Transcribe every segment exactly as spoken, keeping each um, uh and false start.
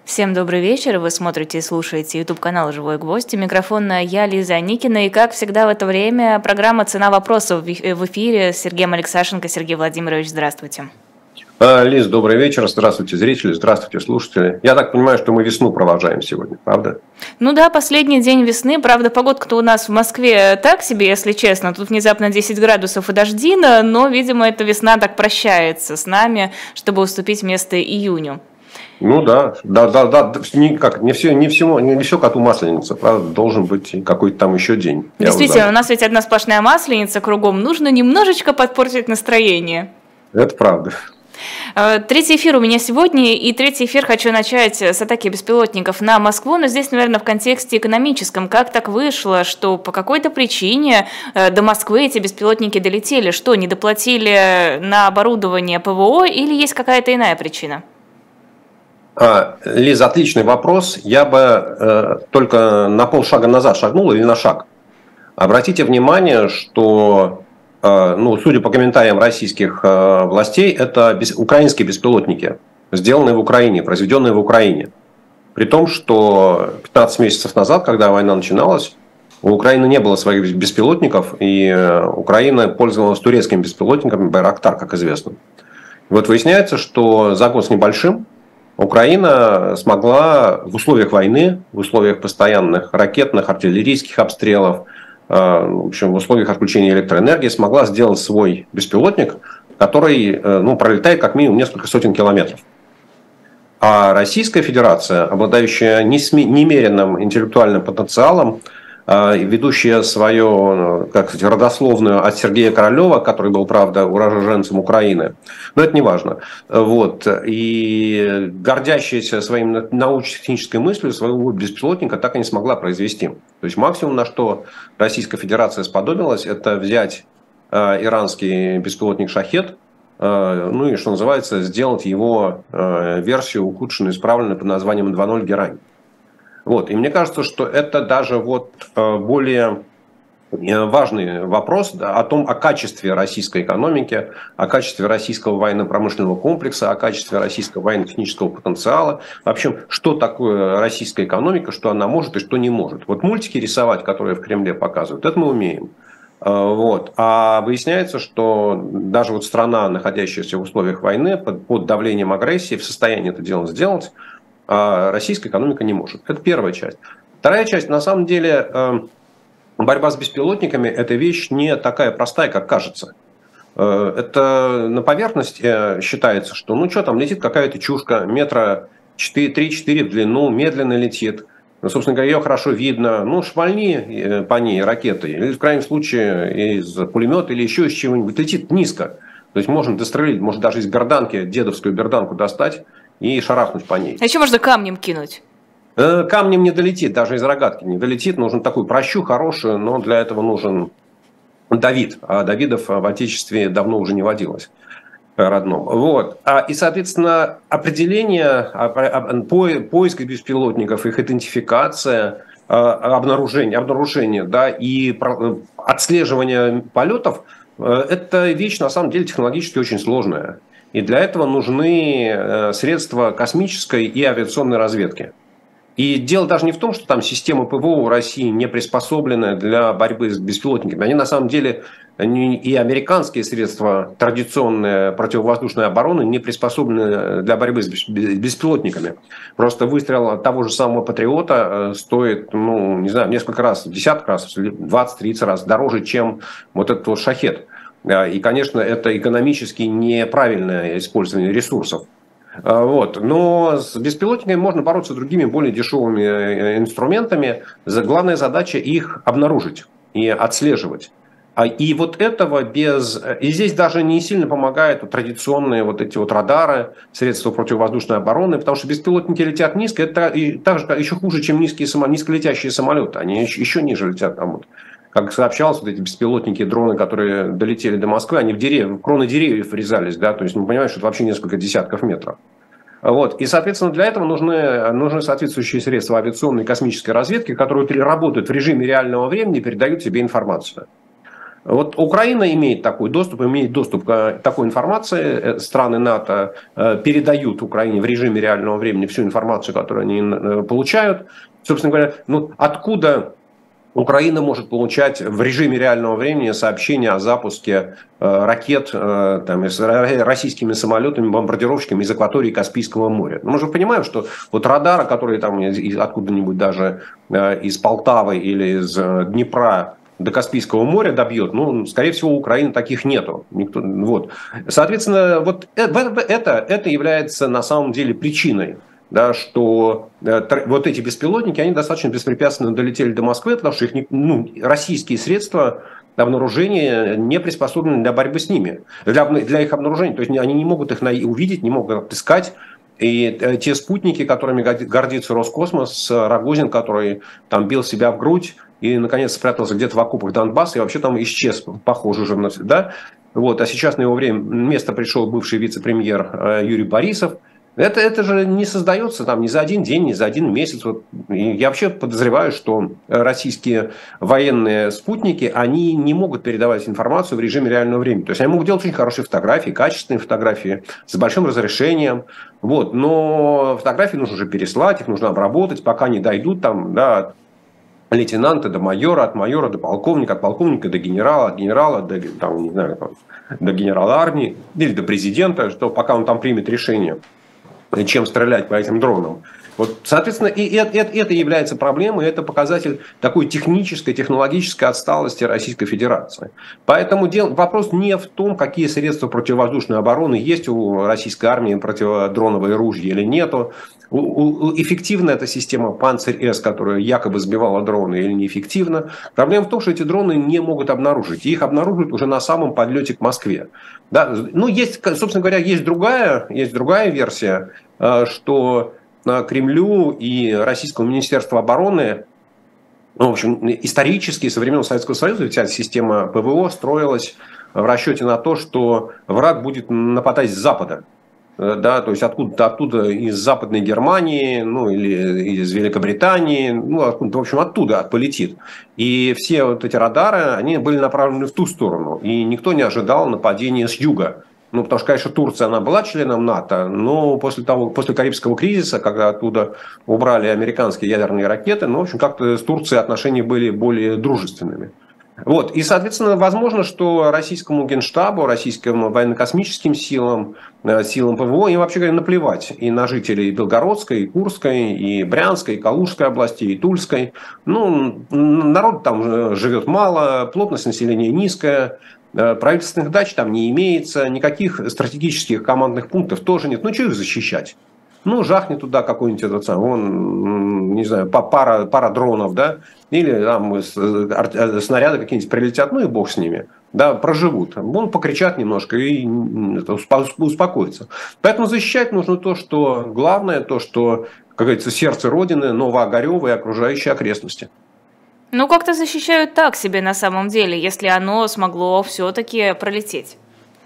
Всем добрый вечер. Вы смотрите и слушаете YouTube-канал «Живой гвоздь». У микрофона я, Лиза Аникина. И, как всегда в это время, программа «Цена вопросов» в эфире с Сергеем Алексашенко. Сергей Владимирович, здравствуйте. Лиз, добрый вечер. Здравствуйте, зрители. Здравствуйте, слушатели. Я так понимаю, что мы весну провожаем сегодня, правда? Ну да, последний день весны. Правда, погодка-то у нас в Москве так себе, если честно. Тут внезапно десять градусов и дождина, но, видимо, эта весна так прощается с нами, чтобы уступить место июню. Ну да, да, да, да, не, как, не, все, не, всего, не все коту масленица, правда, должен быть какой-то там еще день. Действительно, у нас ведь одна сплошная масленица кругом, нужно немножечко подпортить настроение. Это правда. Третий эфир у меня сегодня, и третий эфир хочу начать с атаки беспилотников на Москву, но здесь, наверное, в контексте экономическом. Как так вышло, что по какой-то причине до Москвы эти беспилотники долетели? Что, не доплатили на оборудование ПВО или есть какая-то иная причина? А, Лиз, отличный вопрос. Я бы э, только на полшага назад шагнул или на шаг. Обратите внимание, что, э, ну, судя по комментариям российских э, властей, это без, украинские беспилотники, сделанные в Украине, произведенные в Украине. При том, что пятнадцать месяцев назад, когда война начиналась, у Украины не было своих беспилотников, и э, Украина пользовалась турецкими беспилотниками Байрактар, как известно. И вот выясняется, что за год с небольшим Украина смогла в условиях войны, в условиях постоянных ракетных, артиллерийских обстрелов, в общем, в условиях отключения электроэнергии, смогла сделать свой беспилотник, который, ну, пролетает как минимум несколько сотен километров. А Российская Федерация, обладающая немеренным интеллектуальным потенциалом, ведущая свою, как сказать, родословную от Сергея Королева, который был, правда, уроженцем Украины, но это не важно, вот, и гордящаяся своим научно-технической мыслью своего беспилотника так и не смогла произвести. То есть максимум, на что Российская Федерация сподобилась, это взять э, иранский беспилотник «Шахед», э, ну и, что называется, сделать его э, версию ухудшенную, исправленную под названием два ноль «Герань». Вот. И мне кажется, что это даже вот более важный вопрос о том, о качестве российской экономики, о качестве российского военно-промышленного комплекса, о качестве российского военно-технического потенциала. Вообще, что такое российская экономика, что она может и что не может. Вот мультики рисовать, которые в Кремле показывают, это мы умеем. Вот. А выясняется, что даже вот страна, находящаяся в условиях войны, под, под давлением агрессии, в состоянии это дело сделать, а российская экономика не может. Это первая часть. Вторая часть, на самом деле, борьба с беспилотниками – это вещь не такая простая, как кажется. Это на поверхности считается, что ну что там, летит какая-то чушка, метра три-четыре в длину, медленно летит. Ну, собственно говоря, ее хорошо видно. Ну, шмальни по ней ракетой, или в крайнем случае из пулемета, или еще из чего-нибудь. Летит низко. То есть можно дострелить, может даже из берданки, дедовскую берданку достать и шарахнуть по ней. А еще можно камнем кинуть? Камнем не долетит, даже из рогатки не долетит. Нужен такую прощу хорошую, но для этого нужен Давид. А Давидов в Отечестве давно уже не водилось родном. Вот. И, соответственно, определение, поиск беспилотников, их идентификация, обнаружение, обнаружение, да, и отслеживание полетов – это вещь, на самом деле, технологически очень сложная. И для этого нужны средства космической и авиационной разведки. И дело даже не в том, что там система ПВО у России не приспособлены для борьбы с беспилотниками. Они на самом деле, и американские средства традиционной противовоздушной обороны не приспособлены для борьбы с беспилотниками. Просто выстрел того же самого «Патриота» стоит, ну, не знаю, несколько раз, десяток раз, двадцать-тридцать раз дороже, чем вот этот вот «Шахед». И, конечно, это экономически неправильное использование ресурсов. Вот. Но с беспилотниками можно бороться другими, более дешевыми инструментами. Главная задача их обнаружить и отслеживать. И вот этого без... И здесь даже не сильно помогают традиционные вот эти вот радары, средства противовоздушной обороны, потому что беспилотники летят низко, это и так же, еще хуже, чем низкие, низколетящие самолеты. Они еще, еще ниже летят. Там вот. Как сообщалось, вот эти беспилотники, дроны, которые долетели до Москвы, они в, дерев... в кроны деревьев врезались, да, то есть, мы понимаем, что это вообще несколько десятков метров. Вот. И, соответственно, для этого нужны, нужны соответствующие средства авиационной и космической разведки, которые работают в режиме реального времени и передают себе информацию. Вот Украина имеет такой доступ, имеет доступ к такой информации. Страны НАТО передают Украине в режиме реального времени всю информацию, которую они получают. Собственно говоря, ну, откуда Украина может получать в режиме реального времени сообщения о запуске э, ракет э, там, с российскими самолетами, бомбардировщиками из акватории Каспийского моря. Мы же понимаем, что вот радары, которые там из, откуда-нибудь даже э, из Полтавы или из э, Днепра до Каспийского моря добьет, ну, скорее всего, у Украины таких нету. Никто, вот. Соответственно, вот это, это, это является на самом деле причиной, да, что э, вот эти беспилотники, они достаточно беспрепятственно долетели до Москвы, потому что их не, ну, российские средства обнаружения не приспособлены для борьбы с ними, для, для их обнаружения. То есть они не могут их увидеть, не могут отыскать. И э, те спутники, которыми гордится Роскосмос, Рогозин, который там бил себя в грудь и, наконец, спрятался где-то в окопах Донбасса и вообще там исчез, похоже уже навсегда. Вот, а сейчас на его время место пришел бывший вице-премьер э, Юрий Борисов. Это, это же не создается там ни за один день, ни за один месяц. Вот. И я вообще подозреваю, что российские военные спутники, они не могут передавать информацию в режиме реального времени. То есть они могут делать очень хорошие фотографии, качественные фотографии, с большим разрешением. Вот. Но фотографии нужно уже переслать, их нужно обработать, пока не дойдут там, да, от лейтенанта до майора, от майора до полковника, от полковника до генерала, от генерала до, там, не знаю, там, до генерала армии или до президента, что пока он там примет решение, чем стрелять по этим дронам. Вот, соответственно, и это, это является проблемой, это показатель такой технической, технологической отсталости Российской Федерации. Поэтому дел, вопрос не в том, какие средства противовоздушной обороны есть у российской армии, противодроновые ружья или нету. У, у, эффективна эта система «Панцирь-С», которая якобы сбивала дроны, или неэффективна. Проблема в том, что эти дроны не могут обнаружить. Их обнаруживают уже на самом подлете к Москве. Да? Ну, есть, собственно говоря, есть другая, есть другая версия, что Кремлю и Российскому Министерству обороны, ну, в общем, исторически, со времен Советского Союза, вся система ПВО строилась в расчете на то, что враг будет нападать с запада. Да, то есть откуда-то оттуда из Западной Германии, ну или из Великобритании, ну, откуда, в общем, оттуда полетит. И все вот эти радары, они были направлены в ту сторону. И никто не ожидал нападения с юга. Ну, потому что, конечно, Турция, она была членом НАТО, но после того, после Карибского кризиса, когда оттуда убрали американские ядерные ракеты, ну, в общем, как-то с Турцией отношения были более дружественными. Вот. И, соответственно, возможно, что российскому Генштабу, российским военно-космическим силам, силам ПВО, им, вообще говоря, наплевать и на жителей Белгородской, и Курской, и Брянской, и Калужской областей, и Тульской. Ну, народ там живет мало, плотность населения низкая, правительственных дач там не имеется, никаких стратегических командных пунктов тоже нет. Ну, что их защищать? Ну, жахнет туда какой-нибудь этот сам, вон, не знаю, пара, пара дронов, да, или там снаряды какие-нибудь прилетят, ну и бог с ними, да, проживут. Вон покричат немножко и успокоятся. Поэтому защищать нужно то, что главное, то, что, как говорится, сердце Родины, Новоогарево и окружающие окрестности. Ну, как-то защищают так себе на самом деле, если оно смогло все-таки пролететь.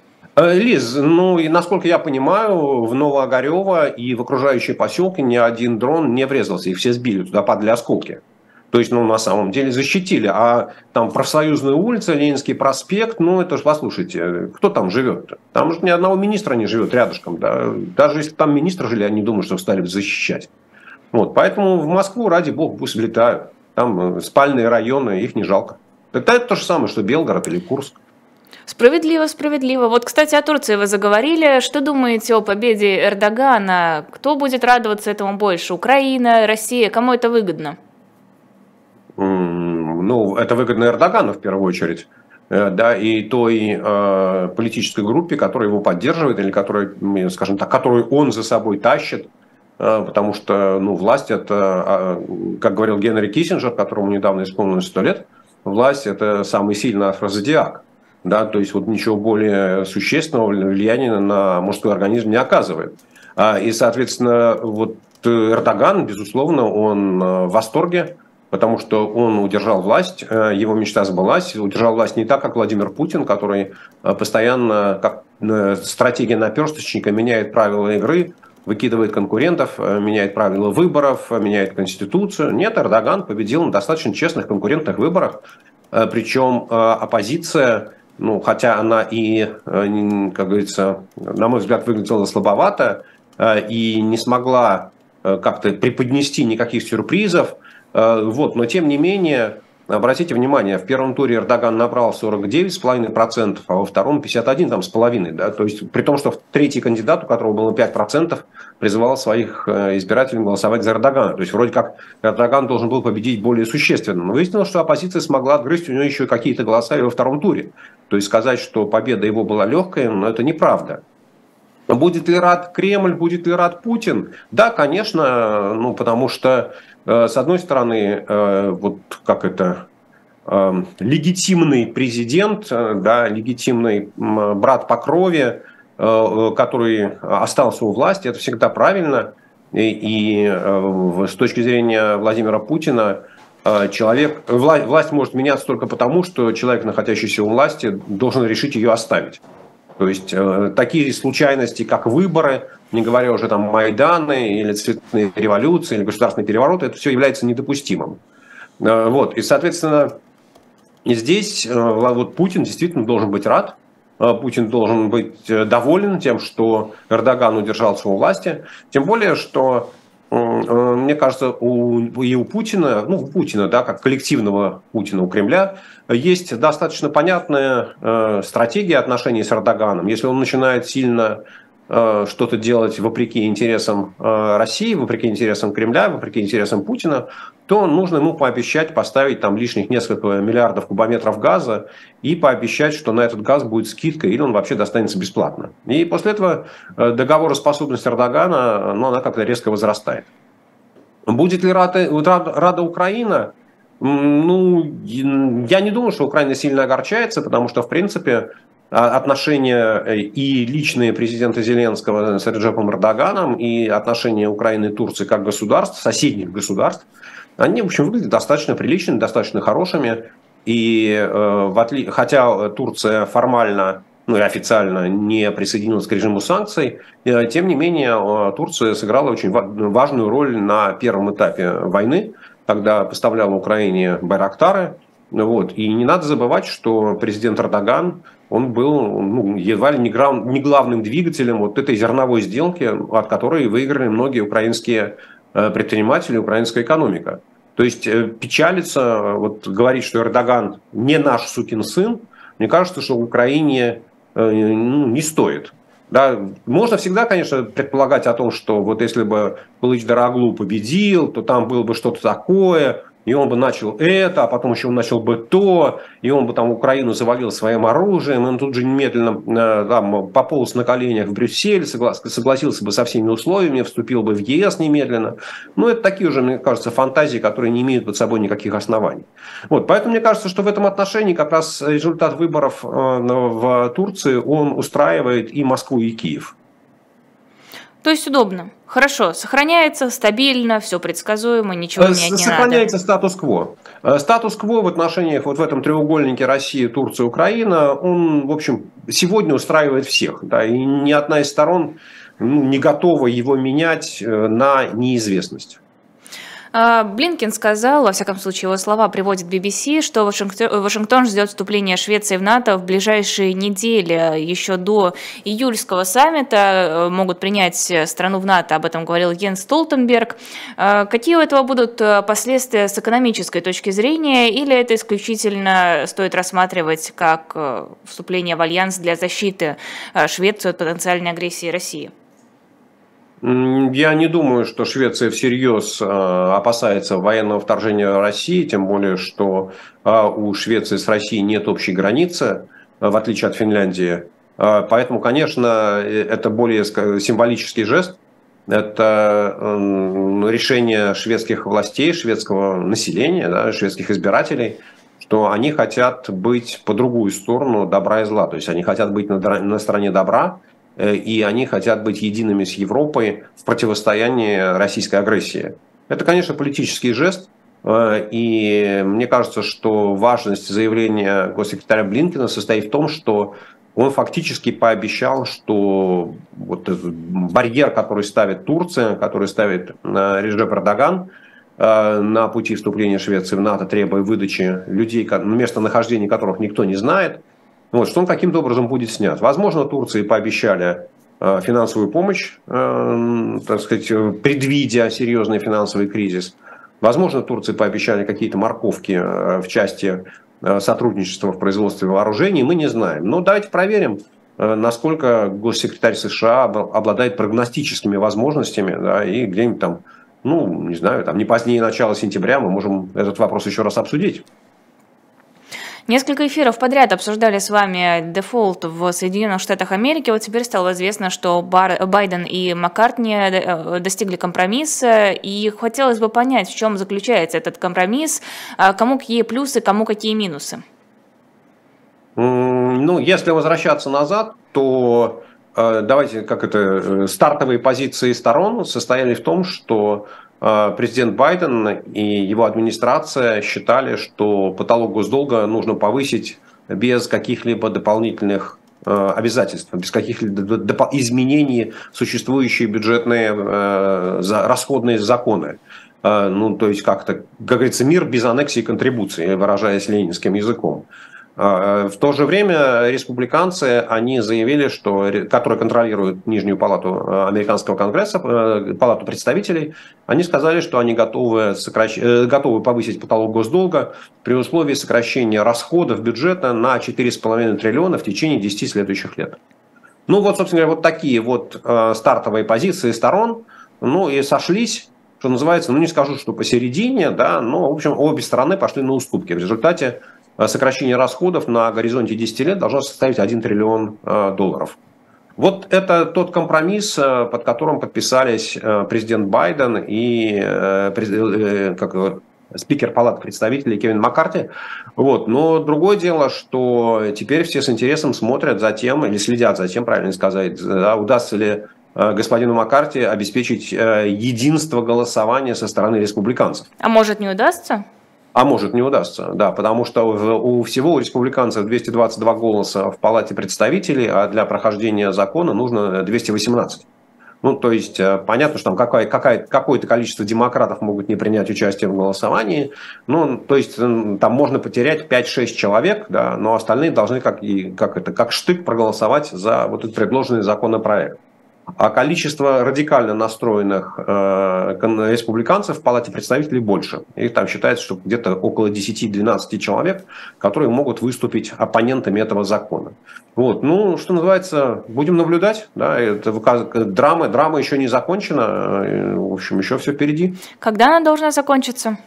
Лиз, ну и насколько я понимаю, в Новоогарево и в окружающие поселки ни один дрон не врезался, их все сбили, туда падали осколки. То есть, ну, на самом деле защитили. А там Профсоюзная улица, Ленинский проспект, ну, это же, послушайте, кто там живет? Там же ни одного министра не живет рядышком. Да? Даже если там министры жили, я не думаю, что стали бы защищать. Вот, поэтому в Москву, ради бога, пусть влетают. Там спальные районы, их не жалко. Это, это то же самое, что Белгород или Курск. Справедливо, справедливо. Вот, кстати, о Турции вы заговорили. Что думаете о победе Эрдогана? Кто будет радоваться этому больше? Украина, Россия? Кому это выгодно? Ну, это выгодно Эрдогану в первую очередь. Да, и той э, политической группе, которая его поддерживает, или которая, скажем так, которую он за собой тащит. Потому что, ну, власть это, как говорил Генри Киссинджер, которому недавно исполнилось сто лет, власть это самый сильный афрозодиак. Да, то есть вот ничего более существенного влияния на мужской организм не оказывает. И, соответственно, вот Эрдоган, безусловно, он в восторге, потому что он удержал власть, его мечта сбылась, удержал власть не так, как Владимир Путин, который постоянно, как стратегия наперсточника, меняет правила игры, выкидывает конкурентов, меняет правила выборов, меняет конституцию. Нет, Эрдоган победил на достаточно честных конкурентных выборах. Причем оппозиция, ну, хотя она и, как говорится, на мой взгляд, выглядела слабовато и не смогла как-то преподнести никаких сюрпризов, вот, но тем не менее, обратите внимание, в первом туре Эрдоган набрал сорок девять целых пять десятых процента, а во втором пятьдесят один целых пять десятых процента. Да? То есть при том, что третий кандидат, у которого было пять процентов, призывал своих избирателей голосовать за Эрдогана. То есть вроде как Эрдоган должен был победить более существенно. Но выяснилось, что оппозиция смогла отгрызть у него еще какие-то голоса и во втором туре. То есть сказать, что победа его была легкой, но это неправда. Будет ли рад Кремль, будет ли рад Путин? Да, конечно, ну, потому что, э, с одной стороны, э, вот как это, э, легитимный президент, э, да, легитимный э, брат по крови, э, который остался у власти, это всегда правильно. И, и э, с точки зрения Владимира Путина, э, человек, вла, власть может меняться только потому, что человек, находящийся у власти, должен решить ее оставить. То есть э, такие случайности, как выборы, не говоря уже там Майданы или цветные революции, или государственные перевороты, это все является недопустимым. Э, вот. И, соответственно, здесь э, вот Путин действительно должен быть рад. Э, Путин должен быть доволен тем, что Эрдоган удержался у власти. Тем более, что мне кажется, у, и у Путина, ну, у Путина, да, как коллективного Путина, у Кремля, есть достаточно понятная э, стратегия отношений с Эрдоганом. Если он начинает сильно э, что-то делать вопреки интересам э, России, вопреки интересам Кремля, вопреки интересам Путина, то нужно ему пообещать поставить там лишних несколько миллиардов кубометров газа и пообещать, что на этот газ будет скидка или он вообще достанется бесплатно. И после этого договороспособность Эрдогана, ну, она как-то резко возрастает. Будет ли рада, рада Украина? Ну, я не думаю, что Украина сильно огорчается, потому что, в принципе, отношения и личные президента Зеленского с Реджепом Эрдоганом, и отношения Украины и Турции как государств, соседних государств, они, в общем, выглядят достаточно приличными, достаточно хорошими. И э, в отли... хотя Турция формально, ну и официально не присоединилась к режиму санкций, э, тем не менее Турция сыграла очень важную роль на первом этапе войны, когда поставляла Украине байрактары. Вот. И не надо забывать, что президент Эрдоган, он был, ну, едва ли не, грав... не главным двигателем вот этой зерновой сделки, от которой выиграли многие украинские предприниматели, украинская экономика. То есть печалиться, вот, говорить, что Эрдоган не наш сукин сын, мне кажется, что в Украине ну, не стоит. Да, можно всегда, конечно, предполагать о том, что вот если бы Кылыч Дароглу победил, то там было бы что-то такое, и он бы начал это, а потом еще он начал бы то, и он бы там Украину завалил своим оружием, и он тут же немедленно там, пополз на коленях в Брюссель, согласился бы со всеми условиями, вступил бы в ЕС немедленно. Ну, это такие уже, мне кажется, фантазии, которые не имеют под собой никаких оснований. Вот, поэтому мне кажется, что в этом отношении как раз результат выборов в Турции, он устраивает и Москву, и Киев. То есть удобно. Хорошо, сохраняется, стабильно, все предсказуемо, ничего менять не надо. Сохраняется статус-кво. Статус-кво в отношениях вот в этом треугольнике Россия, Турция, Украина, он, в общем, сегодня устраивает всех. Да, и ни одна из сторон ну, не готова его менять на неизвестность. Блинкен сказал, во всяком случае его слова приводит би би си, что Вашингтон, Вашингтон ждет вступления Швеции в НАТО в ближайшие недели. Еще до июльского саммита могут принять страну в НАТО, об этом говорил Йенс Столтенберг. Какие у этого будут последствия с экономической точки зрения, или это исключительно стоит рассматривать как вступление в альянс для защиты Швеции от потенциальной агрессии России? Я не думаю, что Швеция всерьез опасается военного вторжения России, тем более, что у Швеции с Россией нет общей границы, в отличие от Финляндии. Поэтому, конечно, это более символический жест. Это решение шведских властей, шведского населения, да, шведских избирателей, что они хотят быть по другую сторону добра и зла. То есть они хотят быть на стороне добра, и они хотят быть едиными с Европой в противостоянии российской агрессии. Это, конечно, политический жест, и мне кажется, что важность заявления госсекретаря Блинкена состоит в том, что он фактически пообещал, что вот этот барьер, который ставит Турция, который ставит Реджеп Эрдоган, на пути вступления Швеции в НАТО, требуя выдачи людей, местонахождение которых никто не знает, вот, что он каким-то образом будет снят. Возможно, Турции пообещали финансовую помощь, так сказать, предвидя серьезный финансовый кризис. Возможно, Турции пообещали какие-то морковки в части сотрудничества в производстве вооружений, мы не знаем. Но давайте проверим, насколько госсекретарь США обладает прогностическими возможностями, да, и где-нибудь там, ну, не знаю, там не позднее начала сентября мы можем этот вопрос еще раз обсудить. Несколько эфиров подряд обсуждали с вами дефолт в Соединенных Штатах Америки. Вот теперь стало известно, что Байден и Маккартни достигли компромисса. И хотелось бы понять, в чем заключается этот компромисс, кому какие плюсы, кому какие минусы. Ну, если возвращаться назад, то давайте, как это, стартовые позиции сторон состояли в том, что президент Байден и его администрация считали, что потолок госдолга нужно повысить без каких-либо дополнительных обязательств, без каких-либо изменений в существующие бюджетные расходные законы. Ну, то есть, как-то, как говорится, мир без аннексии и контрибуции, выражаясь ленинским языком. В то же время республиканцы, они заявили, что, которые контролируют Нижнюю палату американского конгресса, палату представителей, они сказали, что они готовы, сокращ... готовы повысить потолок госдолга при условии сокращения расходов бюджета на четыре с половиной триллиона в течение десяти следующих лет. Ну вот, собственно говоря, вот такие вот стартовые позиции сторон, ну и сошлись, что называется, ну не скажу, что посередине, да, но, в общем, обе стороны пошли на уступки. В результате сокращение расходов на горизонте десяти лет должно составить один триллион долларов. Вот это тот компромисс, под которым подписались президент Байден и как, спикер Палаты представителей Кевин Маккарти. Вот. Но другое дело, что теперь все с интересом смотрят за тем, или следят за тем, правильно сказать, да, удастся ли господину Маккарти обеспечить единство голосования со стороны республиканцев. А может, не удастся? А может, не удастся, да, потому что у всего у республиканцев двести двадцать два голоса в Палате представителей, а для прохождения закона нужно двести восемнадцать. Ну, то есть, понятно, что там какая, какая, какое-то количество демократов могут не принять участие в голосовании. Ну, то есть, там можно потерять пять-шесть человек, да, но остальные должны как, и, как, это, как штык проголосовать за вот этот предложенный законопроект. А количество радикально настроенных э, республиканцев в Палате представителей больше. И там считается, что где-то около десяти-двенадцати человек, которые могут выступить оппонентами этого закона. Вот. Ну, что называется, будем наблюдать. Да, это драма, драма еще не закончена. В общем, еще все впереди. Когда она должна закончиться?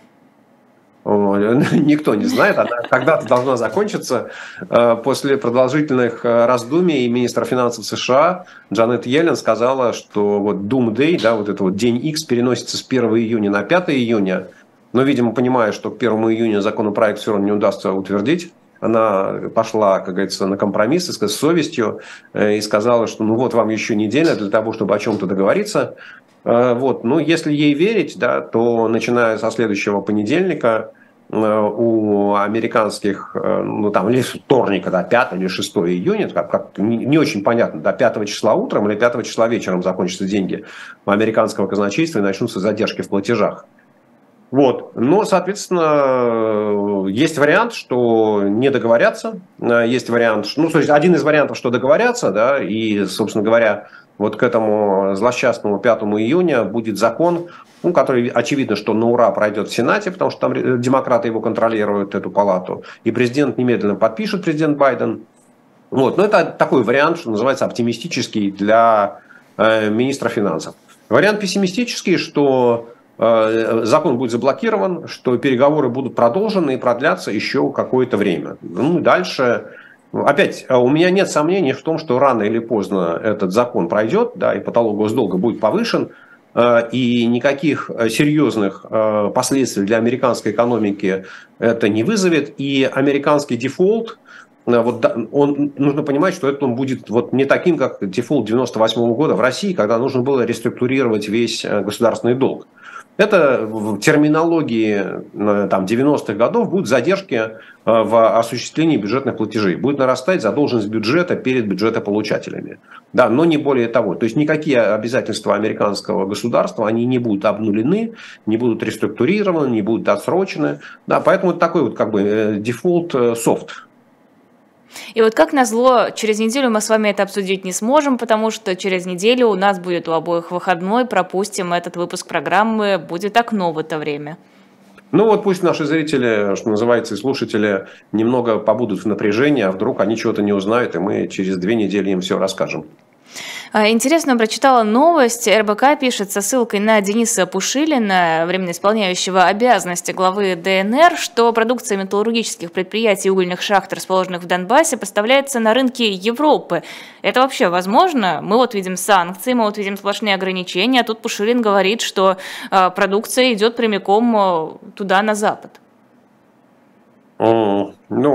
Никто не знает, она когда-то должна закончиться. После продолжительных раздумий министр финансов США Джанет Йеллен сказала, что вот Doomsday, да, вот это вот день Икс переносится с первого июня на пятое июня, но, видимо, понимая, что к первому июня законопроект все равно не удастся утвердить, она пошла, как говорится, на компромисс с совестью и сказала, что ну вот вам еще неделя для того, чтобы о чем-то договориться. Вот. Ну, если ей верить, да, то начиная со следующего понедельника у американских, ну там, или вторника, да, пятого или шестого июня, как, как, не, не очень понятно, до пятого числа утром или пятого числа вечером закончатся деньги у американского казначейства и начнутся задержки в платежах. Вот. Но, соответственно, есть вариант, что не договорятся, есть вариант, ну, то есть один из вариантов, что договорятся, да, и, собственно говоря, вот к этому злосчастному пятому июня будет закон, ну, который, очевидно, что на ура пройдет в Сенате, потому что там демократы его контролируют, эту палату, и президент немедленно подпишет, президент Байден. Вот. Но это такой вариант, что называется, оптимистический для э, министра финансов. Вариант пессимистический, что э, закон будет заблокирован, что переговоры будут продолжены и продлятся еще какое-то время. Ну и дальше... Опять, у меня нет сомнений в том, что рано или поздно этот закон пройдет, да, и потолок госдолга будет повышен, и никаких серьезных последствий для американской экономики это не вызовет. И американский дефолт, вот, он, нужно понимать, что это он будет вот не таким, как дефолт девяносто восьмого года в России, когда нужно было реструктурировать весь государственный долг. Это в терминологии там, девяностых годов будут задержки в осуществлении бюджетных платежей. Будет нарастать задолженность бюджета перед бюджетополучателями. Да, но не более того. То есть никакие обязательства американского государства, они не будут обнулены, не будут реструктурированы, не будут отсрочены. Да, поэтому это такой вот как бы дефолт софт. И вот как назло, через неделю мы с вами это обсудить не сможем, потому что через неделю у нас будет у обоих выходной, пропустим этот выпуск программы, будет окно в это время. Ну вот пусть наши зрители, что называется, и слушатели немного побудут в напряжении, а вдруг они чего-то не узнают, и мы через две недели им все расскажем. Интересно, прочитала новость. эр бэ ка пишет со ссылкой на Дениса Пушилина, временно исполняющего обязанности главы дэ эн эр, что продукция металлургических предприятий и угольных шахт, расположенных в Донбассе, поставляется на рынки Европы. Это вообще возможно? Мы вот видим санкции, мы вот видим сплошные ограничения, а тут Пушилин говорит, что продукция идет прямиком туда, на Запад. Ну,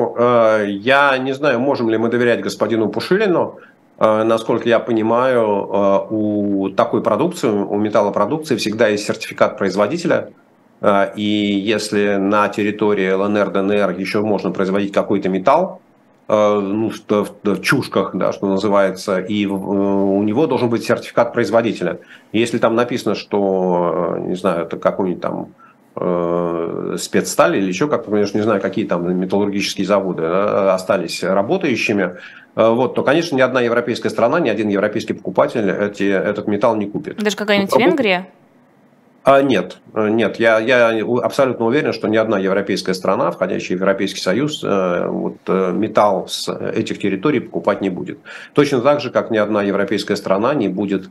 я не знаю, можем ли мы доверять господину Пушилину. Насколько я понимаю, у такой продукции, у металлопродукции всегда есть сертификат производителя. И если на территории эл эн эр, дэ эн эр еще можно производить какой-то металл, ну, в, в чушках, да, что называется, и у него должен быть сертификат производителя. Если там написано, что, не знаю, это какой-нибудь там спецсталь или еще как-то, конечно, не знаю, какие там металлургические заводы остались работающими, вот, то, конечно, ни одна европейская страна, ни один европейский покупатель эти, этот металл не купит. Даже какая-нибудь ну, Венгрия? А, нет, нет, я, я абсолютно уверен, что ни одна европейская страна, входящая в Европейский Союз, вот, металл с этих территорий покупать не будет. Точно так же, как ни одна европейская страна не будет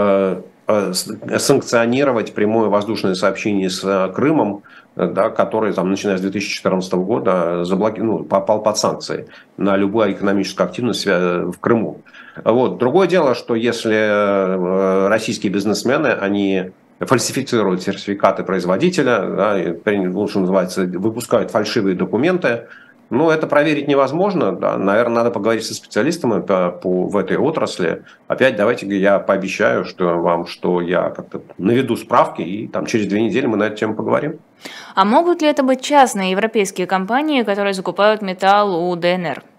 санкционировать прямое воздушное сообщение с Крымом, да, который, там, начиная с две тысячи четырнадцатого года, заблоки... ну, попал под санкции на любую экономическую активность в Крыму. Вот. Другое дело, что если российские бизнесмены, они фальсифицируют сертификаты производителя, да, и, что называется, выпускают фальшивые документы, ну, это проверить невозможно. Да. Наверное, надо поговорить со специалистами по, по, в этой отрасли. Опять давайте я пообещаю, что вам, что я как-то наведу справки, и там через две недели мы на эту тему поговорим. А могут ли это быть частные европейские компании, которые закупают металл у дэ эн эр?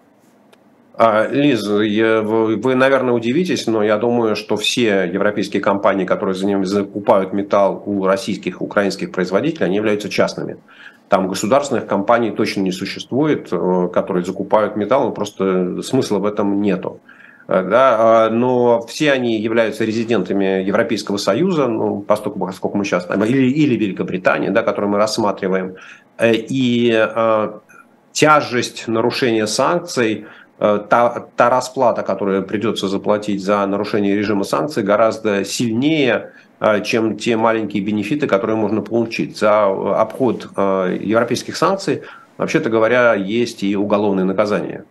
Лиз, вы, наверное, удивитесь, но я думаю, что все европейские компании, которые закупают металл у российских, украинских производителей, они являются частными. Там государственных компаний точно не существует, которые закупают металл, просто смысла в этом нету. Да, но все они являются резидентами Европейского Союза, ну, поскольку, поскольку мы сейчас, или, или Великобритании, да, которую мы рассматриваем. И э, тяжесть нарушения санкций, э, та, та расплата, которую придется заплатить за нарушение режима санкций, гораздо сильнее, э, чем те маленькие бенефиты, которые можно получить. За обход э, европейских санкций, вообще-то говоря, есть и уголовные наказания.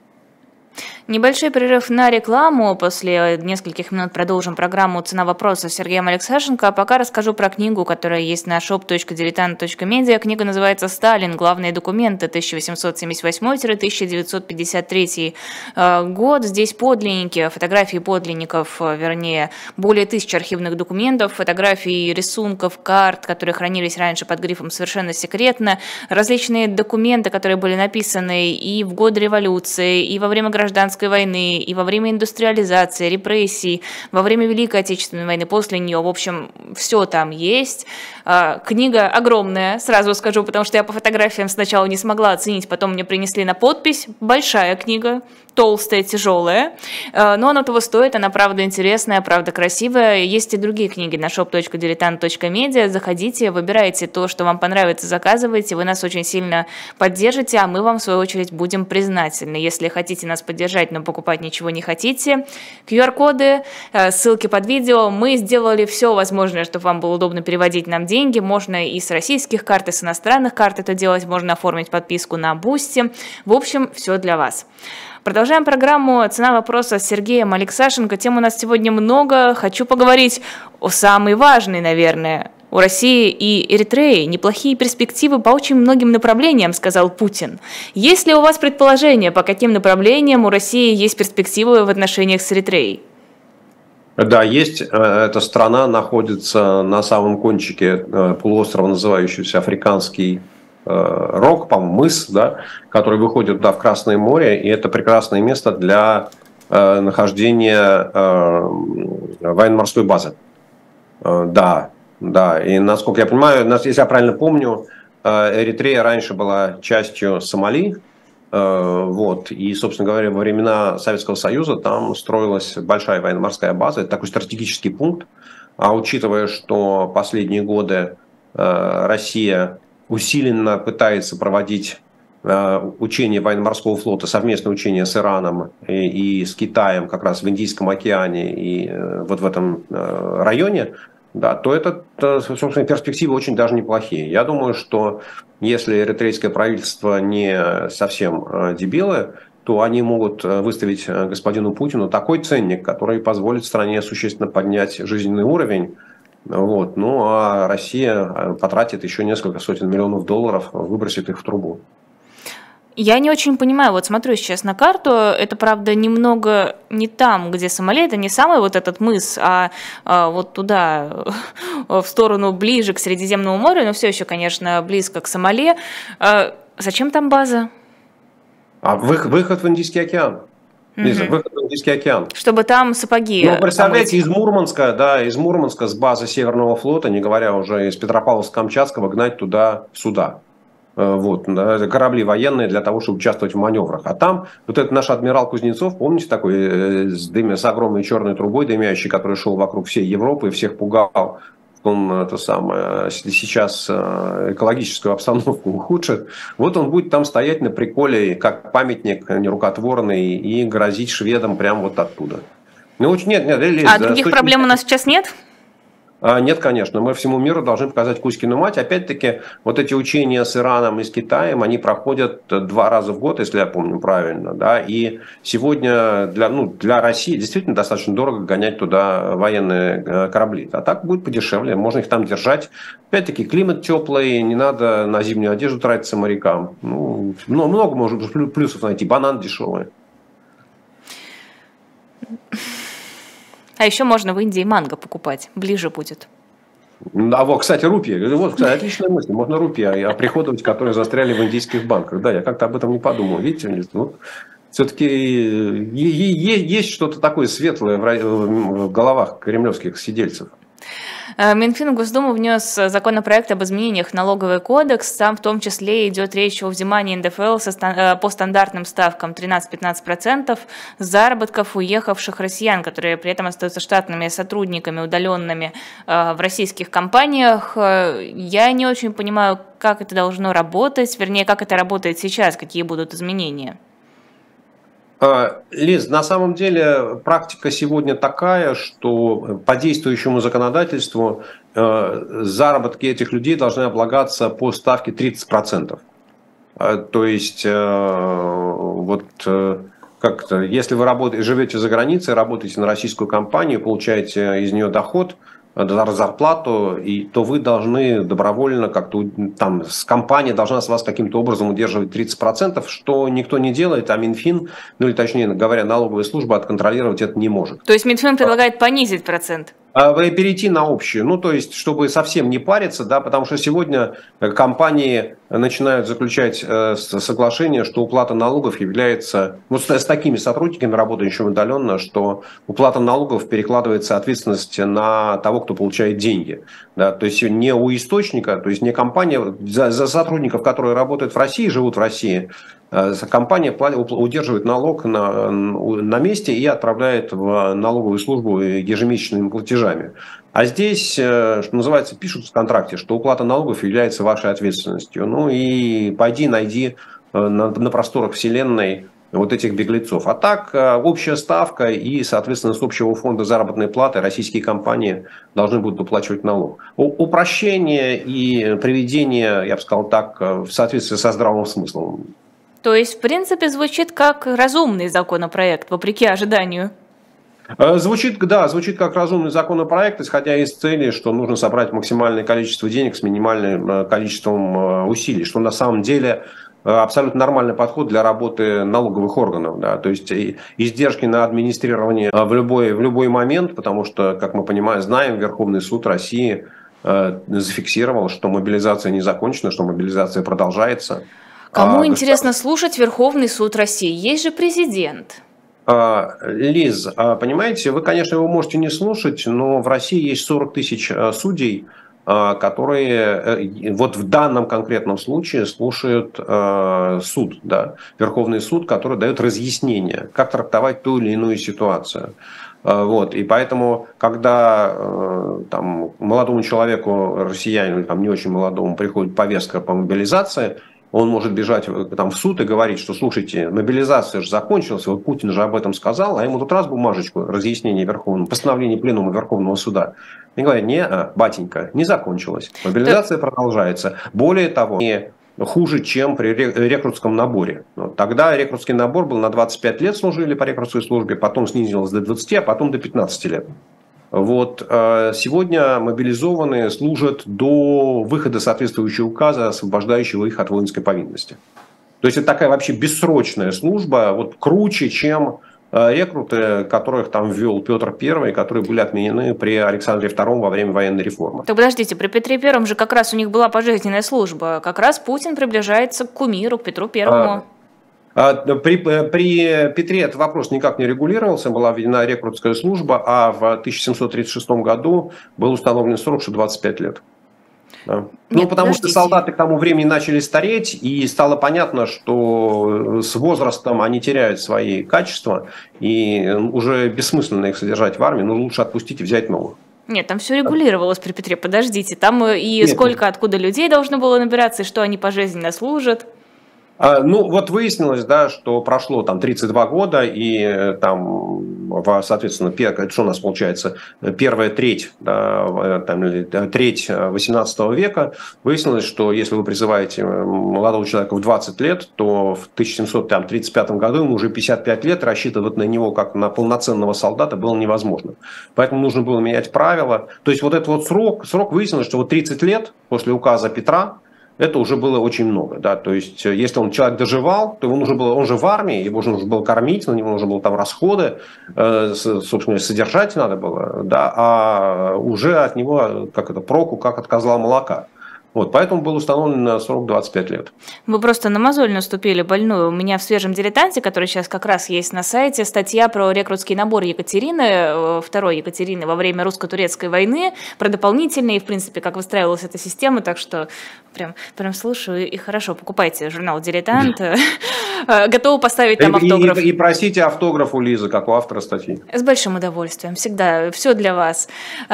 Небольшой перерыв на рекламу. После нескольких минут продолжим программу «Цена вопроса» с Сергеем Алексашенко. А пока расскажу про книгу, которая есть на шоп точка дилетант точка медиа. Книга называется «Сталин. Главные документы тысяча восемьсот семьдесят восьмой — тысяча девятьсот пятьдесят третий год». Здесь подлинники, фотографии подлинников, вернее, более тысячи архивных документов, фотографии рисунков, карт, которые хранились раньше под грифом «Совершенно секретно», различные документы, которые были написаны и в годы революции, и во время гражданской войны, и во время индустриализации, репрессий, во время Великой Отечественной войны, после нее. В общем, все там есть. Книга огромная, сразу скажу, потому что я по фотографиям сначала не смогла оценить, потом мне принесли на подпись. Большая книга, толстая, тяжелая, но она того стоит, она правда интересная, правда красивая. Есть и другие книги на шоп точка дилетант точка медиа. Заходите, выбирайте то, что вам понравится, заказывайте. Вы нас очень сильно поддержите, а мы вам, в свою очередь, будем признательны. Если хотите нас поддержать, но покупать ничего не хотите, ку ар коды, ссылки под видео. Мы сделали все возможное, чтобы вам было удобно переводить нам деньги. Можно и с российских карт, и с иностранных карт это делать. Можно оформить подписку на Boosty. В общем, все для вас. Продолжаем программу «Цена вопроса» с Сергеем Алексашенко. Тем у нас сегодня много. Хочу поговорить о самой важной, наверное. У России и Эритреи неплохие перспективы по очень многим направлениям, сказал Путин. Есть ли у вас предположение, по каким направлениям у России есть перспективы в отношениях с Эритреей? Да, есть. Эта страна находится на самом кончике полуострова, называющегося Африканский Рог, по-моему, мыс, да, который выходит туда в Красное море, и это прекрасное место для нахождения военно-морской базы. Да, да. И насколько я понимаю, если я правильно помню, Эритрея раньше была частью Сомали. Вот. И, собственно говоря, во времена Советского Союза там строилась большая военно-морская база. Это такой стратегический пункт. А учитывая, что последние годы Россия усиленно пытается проводить учения военно-морского флота, совместные учения с Ираном и, и с Китаем как раз в Индийском океане и вот в этом районе, да, то это, собственно, перспективы очень даже неплохие. Я думаю, что если эритрейское правительство не совсем дебилы, то они могут выставить господину Путину такой ценник, который позволит стране существенно поднять жизненный уровень. Вот. Ну а Россия потратит еще несколько сотен миллионов долларов, выбросит их в трубу. Я не очень понимаю, вот смотрю сейчас на карту, это, правда, немного не там, где Сомали, это не самый вот этот мыс, а, а вот туда, в сторону ближе к Средиземному морю, но все еще, конечно, близко к Сомали. А зачем там база? А выход, выход в Индийский океан. Лиза, mm-hmm. выход в Индийский океан. Чтобы там сапоги. Ну, представляете, из Мурманска, да, из Мурманска, с базы Северного флота, не говоря уже из Петропавловска-Камчатского, гнать туда суда. Вот, корабли военные для того, чтобы участвовать в маневрах. А там вот этот наш адмирал Кузнецов, помните, такой с, дым, с огромной черной трубой дымящий, который шел вокруг всей Европы и всех пугал, он это самое, сейчас экологическую обстановку ухудшит. Вот он будет там стоять на приколе, как памятник нерукотворный, и грозить шведам прямо вот оттуда. Ну, очень, нет, нет, Лиза, а других проблем у нас сейчас нет? Нет, конечно, мы всему миру должны показать Кузькину мать. Опять-таки, вот эти учения с Ираном и с Китаем, они проходят два раза в год, если я помню правильно. Да? И сегодня для, ну, для России действительно достаточно дорого гонять туда военные корабли. А так будет подешевле, можно их там держать. Опять-таки, климат теплый, не надо на зимнюю одежду тратиться морякам. Ну, много можно плюсов найти, банан дешевый. А еще можно в Индии манго покупать, ближе будет. А вот, кстати, рупии. Вот, кстати, отличная мысль. Можно рупии оприходовать, которые застряли в индийских банках. Да, я как-то об этом не подумал. Видите, вот, все-таки есть что-то такое светлое в головах кремлевских сидельцев. Минфин в Госдуму внес законопроект об изменениях в налоговый кодекс. Там в том числе идет речь о взимании эн дэ эф эл по стандартным ставкам тринадцать-пятнадцать процентов заработков уехавших россиян, которые при этом остаются штатными сотрудниками, удаленными в российских компаниях. Я не очень понимаю, как это должно работать, вернее, как это работает сейчас, какие будут изменения. Лиз, на самом деле практика сегодня такая, что по действующему законодательству заработки этих людей должны облагаться по ставке тридцать процентов. То есть, вот как-то, если вы работаете, живете за границей, работаете на российскую компанию, получаете из нее доход, зарплату, и, то вы должны добровольно как-то там с компанией должна с вас каким-то образом удерживать тридцать процентов, что никто не делает, а Минфин, ну или точнее говоря, налоговая служба отконтролировать это не может. То есть Минфин предлагает понизить процент? Перейти на общую, ну то есть, чтобы совсем не париться, да, потому что сегодня компании начинают заключать соглашение, что уплата налогов является, ну с, с такими сотрудниками, работающими удаленно, что уплата налогов перекладывается ответственность на того, кто получает деньги, да, то есть не у источника, то есть не компания, за, за сотрудников, которые работают в России, живут в России, компания удерживает налог на, на месте и отправляет в налоговую службу ежемесячными платежами. А здесь, что называется, пишут в контракте, что уплата налогов является вашей ответственностью. Ну и пойди найди на, на просторах вселенной вот этих беглецов. А так, общая ставка и, соответственно, с общего фонда заработной платы российские компании должны будут уплачивать налог. Упрощение и приведение, я бы сказал так, в соответствии со здравым смыслом. То есть, в принципе, звучит как разумный законопроект, вопреки ожиданию. Звучит, да, звучит как разумный законопроект, исходя из цели, что нужно собрать максимальное количество денег с минимальным количеством усилий, что на самом деле абсолютно нормальный подход для работы налоговых органов. Да. То есть издержки на администрирование в любой, в любой момент, потому что, как мы понимаем, знаем, Верховный суд России зафиксировал, что мобилизация не закончена, что мобилизация продолжается. Кому а, интересно государство... слушать Верховный суд России? Есть же президент. Лиз, понимаете, вы, конечно, его можете не слушать, но в России есть сорок тысяч судей, которые вот в данном конкретном случае слушают суд, да, Верховный суд, который дает разъяснение, как трактовать ту или иную ситуацию. Вот, и поэтому, когда там, молодому человеку, россиянину, там, не очень молодому, приходит повестка по мобилизации, он может бежать там, в суд и говорить, что, слушайте, мобилизация же закончилась, вот Путин же об этом сказал, а ему тут раз бумажечку, разъяснение Верховного, постановление Пленума Верховного суда. И говорят, не, батенька, не закончилась, мобилизация продолжается. Более того, не хуже, чем при рекрутском наборе. Тогда рекрутский набор был на двадцать пять лет, служили по рекрутской службе, потом снизилось до двадцати, а потом до пятнадцати лет. Вот, сегодня мобилизованные служат до выхода соответствующего указа, освобождающего их от воинской повинности. То есть это такая вообще бессрочная служба, вот круче, чем рекруты, которых там ввел Петр Первый, которые были отменены при Александре Втором во время военной реформы. Так подождите, при Петре Первом же как раз у них была пожизненная служба, как раз Путин приближается к кумиру, к Петру Первому. А... При, при Петре этот вопрос никак не регулировался, была введена рекрутская служба, а в тысяча семьсот тридцать шестом году был установлен срок, что двадцать пять лет. Да. Нет, ну, потому подождите. Что солдаты к тому времени начали стареть, и стало понятно, что с возрастом они теряют свои качества, и уже бессмысленно их содержать в армии, но лучше отпустить и взять новых. Нет, там все регулировалось при Петре, подождите, там и Нет. сколько, откуда людей должно было набираться, и что они пожизненно служат. Ну, вот выяснилось, да, что прошло там тридцать два года, и там, соответственно, что у нас получается, первая треть, да, там, треть восемнадцатого века, выяснилось, что если вы призываете молодого человека в двадцать лет, то в тысяча семьсот тридцать пятом году ему уже пятьдесят пять лет, рассчитывать на него как на полноценного солдата было невозможно. Поэтому нужно было менять правила. То есть вот этот вот срок, срок выяснилось, что вот тридцать лет после указа Петра, это уже было очень много, да, то есть если он человек доживал, то ему нужно было, он же в армии, его нужно было кормить, на него нужно было там расходы, э, собственно, содержать надо было, да, а уже от него, как это, проку, как от козла молока. Вот, поэтому был установлен срок двадцать пять лет. Вы просто на мозоль наступили больную. У меня в свежем «Дилетанте», который сейчас как раз есть на сайте, статья про рекрутский набор Екатерины, второй Екатерины во время русско-турецкой войны, про дополнительные, в принципе, как выстраивалась эта система, так что прям, прям слушаю и хорошо, покупайте журнал «Дилетант», готова поставить там автограф. И просите автограф у Лизы, как у автора статьи. С большим удовольствием, всегда, все для вас.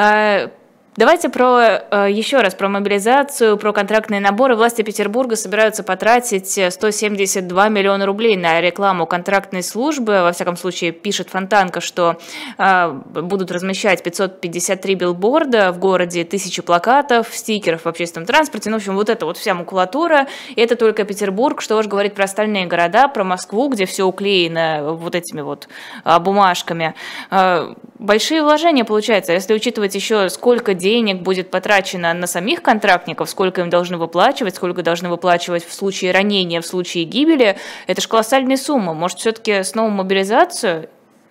Давайте про, еще раз про мобилизацию, про контрактные наборы. Власти Петербурга собираются потратить сто семьдесят два миллиона рублей на рекламу контрактной службы. Во всяком случае, пишет Фонтанка, что э, будут размещать пятьсот пятьдесят три билборда в городе, тысячи плакатов, стикеров в общественном транспорте. Ну, в общем, вот это вот вся макулатура. И это только Петербург. Что уж говорить про остальные города, про Москву, где все уклеено вот этими вот э, бумажками. Э, большие вложения, получается, если учитывать еще, сколько денег будет потрачено на самих контрактников, сколько им должны выплачивать, сколько должны выплачивать в случае ранения, в случае гибели, это же колоссальная сумма. Может, все-таки снова мобилизацию?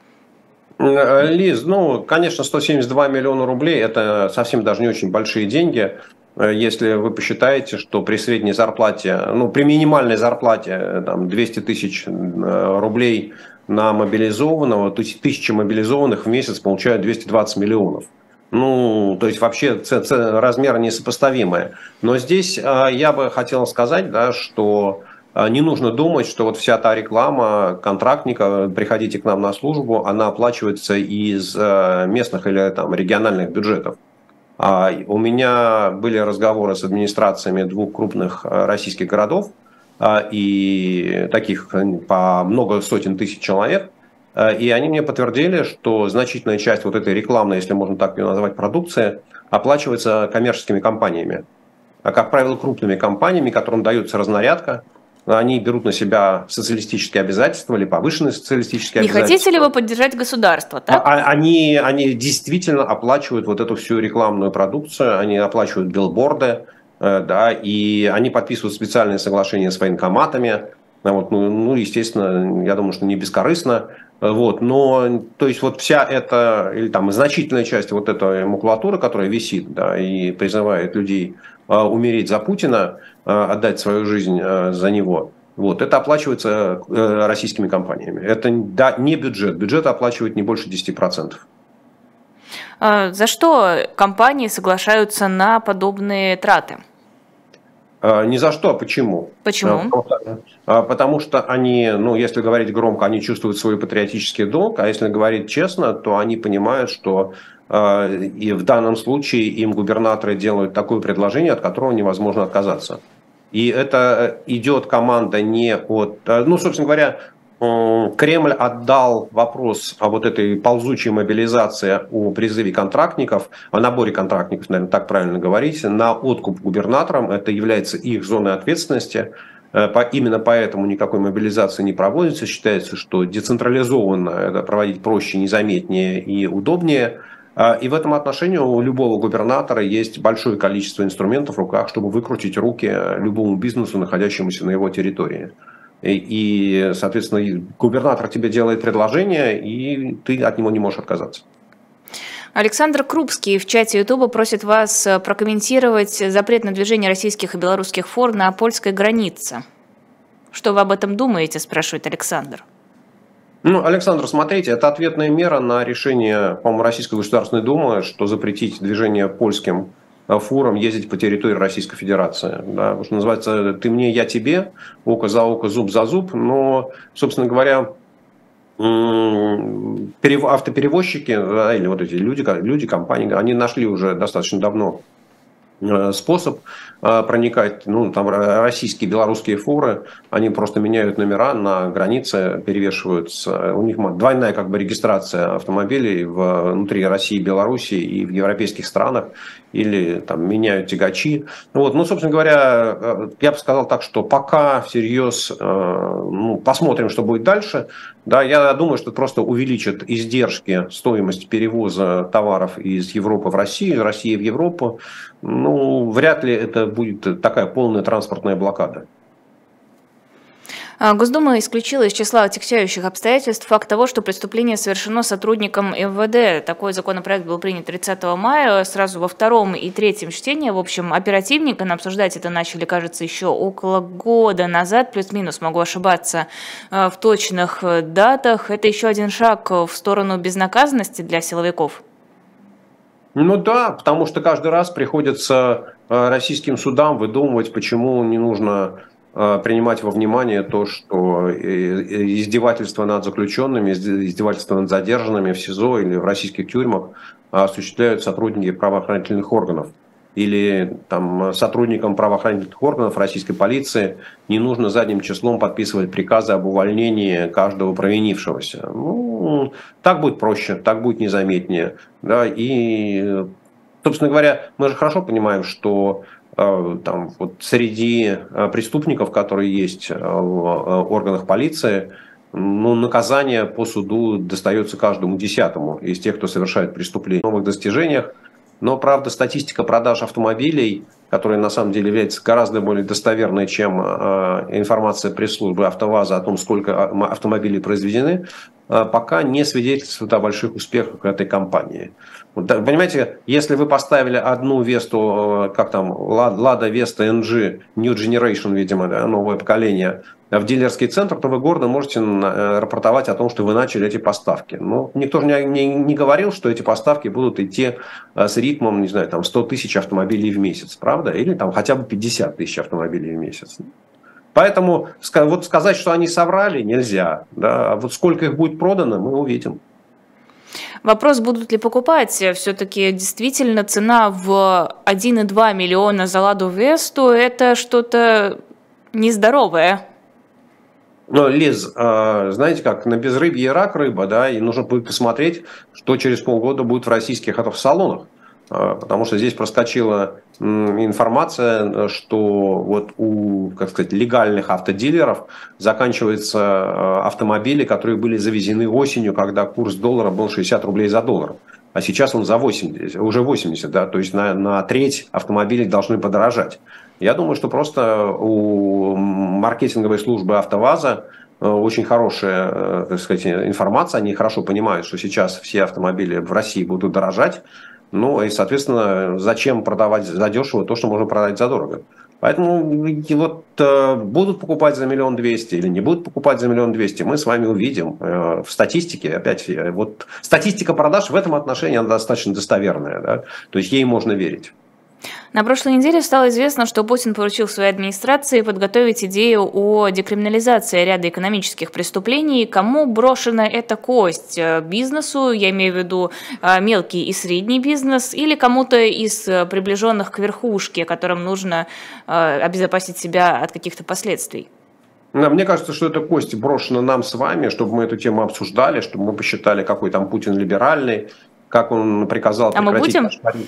Лиз, ну, конечно, сто семьдесят два миллиона рублей – это совсем даже не очень большие деньги. Если вы посчитаете, что при средней зарплате, ну, при минимальной зарплате там, двести тысяч рублей на мобилизованного, то есть тысяча мобилизованных в месяц получают двести двадцать миллионов. Ну, то есть вообще размеры несопоставимые. Но здесь я бы хотел сказать, да, что не нужно думать, что вот вся та реклама контрактника, приходите к нам на службу, она оплачивается из местных или там, региональных бюджетов. У меня были разговоры с администрациями двух крупных российских городов, и таких по много сотен тысяч человек. И они мне подтвердили, что значительная часть вот этой рекламной, если можно так ее назвать, продукции, оплачивается коммерческими компаниями. А, как правило, крупными компаниями, которым дается разнарядка. Они берут на себя социалистические обязательства или повышенные социалистические Не обязательства. Не хотите ли вы поддержать государство, так? А, они, они действительно оплачивают вот эту всю рекламную продукцию, они оплачивают билборды, да, и они подписывают специальные соглашения с военкоматами. Вот, ну, ну, естественно, я думаю, что не бескорыстно. Вот, но, то есть, вот вся эта, или там значительная часть вот этой макулатуры, которая висит, да, и призывает людей а, умереть за Путина, а, отдать свою жизнь а, за него, вот, это оплачивается а, российскими компаниями. Это, да, не бюджет. Бюджет оплачивает не больше десяти процентов. За что компании соглашаются на подобные траты? Ни за что. Почему? Почему? Потому что они, ну, если говорить громко, они чувствуют свой патриотический долг, а если говорить честно, то они понимают, что и в данном случае им губернаторы делают такое предложение, от которого невозможно отказаться. И это идет команда не от... Ну, собственно говоря, Кремль отдал вопрос о вот этой ползучей мобилизации, о призыве контрактников, о наборе контрактников, наверное, так правильно говорить, на откуп губернаторам. Это является их зоной ответственности. Именно поэтому никакой мобилизации не проводится. Считается, что децентрализованно это проводить проще, незаметнее и удобнее. И в этом отношении у любого губернатора есть большое количество инструментов в руках, чтобы выкрутить руки любому бизнесу, находящемуся на его территории. И, соответственно, губернатор тебе делает предложение, и ты от него не можешь отказаться. Александр Крупский в чате Ютуба просит вас прокомментировать запрет на движение российских и белорусских фур на польской границе. Что вы об этом думаете, спрашивает Александр. Ну, Александр, смотрите, это ответная мера на решение, по-моему, Российской Государственной Думы, что запретить движение польским фурам ездить по территории Российской Федерации. Да, что называется, ты мне, я тебе, око за око, зуб за зуб. Но, собственно говоря, автоперевозчики, да, или вот эти люди, люди, компании, они нашли уже достаточно давно способ проникать, ну, там российские, белорусские фуры, они просто меняют номера на границе, перевешиваются, у них двойная как бы регистрация автомобилей внутри России, Белоруссии и в европейских странах, или там меняют тягачи. Вот, ну, собственно говоря, я бы сказал так, что пока всерьез, ну, посмотрим, что будет дальше. Да, я думаю, что это просто увеличит издержки, стоимость перевоза товаров из Европы в Россию, из России в Европу. Ну, вряд ли это будет такая полная транспортная блокада. Госдума исключила из числа отягчающих обстоятельств факт того, что преступление совершено сотрудником эм вэ дэ. Такой законопроект был принят тридцатого мая, сразу во втором и третьем чтении. В общем, оперативненько, обсуждать это начали, кажется, еще около года назад, плюс-минус, могу ошибаться в точных датах. Это еще один шаг в сторону безнаказанности для силовиков. Ну да, потому что каждый раз приходится российским судам выдумывать, почему не нужно принимать во внимание то, что издевательства над заключенными, издевательства над задержанными в СИЗО или в российских тюрьмах осуществляют сотрудники правоохранительных органов. Или там, сотрудникам правоохранительных органов российской полиции не нужно задним числом подписывать приказы об увольнении каждого провинившегося. Ну, так будет проще, так будет незаметнее. Да, и, собственно говоря, мы же хорошо понимаем, что э, там, вот среди преступников, которые есть в органах полиции, ну, наказание по суду достается каждому десятому из тех, кто совершает преступления. В новых достижениях. Но, правда, статистика продаж автомобилей, которая на самом деле является гораздо более достоверной, чем информация пресс-службы АвтоВАЗа о том, сколько автомобилей произведены, пока не свидетельствует о больших успехах этой компании. Вот, понимаете, если вы поставили одну Весту, как там, Лада Веста эн джи, New Generation, видимо, да, новое поколение, в дилерский центр, то вы гордо можете рапортовать о том, что вы начали эти поставки. Но никто же не, не, не говорил, что эти поставки будут идти с ритмом, не знаю, там сто тысяч автомобилей в месяц, правда? Или там хотя бы пятьдесят тысяч автомобилей в месяц. Поэтому вот сказать, что они соврали, нельзя. Да? А вот сколько их будет продано, мы увидим. Вопрос, будут ли покупать. Все-таки действительно цена в один и два миллиона за Ладу Весту – это что-то нездоровое. Ну, Лиз, знаете как, на безрыбье рак рыба, да, и нужно будет посмотреть, что через полгода будет в российских автосалонах. Потому что здесь проскочила информация, что вот у, как сказать, легальных автодилеров заканчиваются автомобили, которые были завезены осенью, когда курс доллара был шестьдесят рублей за доллар. а сейчас он за восемьдесят, уже восемьдесят, да, то есть на, на треть автомобилей должны подорожать. Я думаю, что просто у маркетинговой службы АвтоВАЗа очень хорошая, так сказать, информация, они хорошо понимают, что сейчас все автомобили в России будут дорожать, ну и, соответственно, зачем продавать задешево то, что можно продать задорого. Поэтому вот э, будут покупать за миллион двести или не будут покупать за миллион двести, мы с вами увидим э, в статистике. Опять, э, вот статистика продаж в этом отношении она достаточно достоверная, да? То есть ей можно верить. На прошлой неделе стало известно, что Путин поручил своей администрации подготовить идею о декриминализации ряда экономических преступлений. Кому брошена эта кость? Бизнесу, я имею в виду мелкий и средний бизнес, или кому-то из приближенных к верхушке, которым нужно обезопасить себя от каких-то последствий? Мне кажется, что эта кость брошена нам с вами, чтобы мы эту тему обсуждали, чтобы мы посчитали, какой там Путин либеральный, как он приказал прекратить... А мы будем? Кошмарить.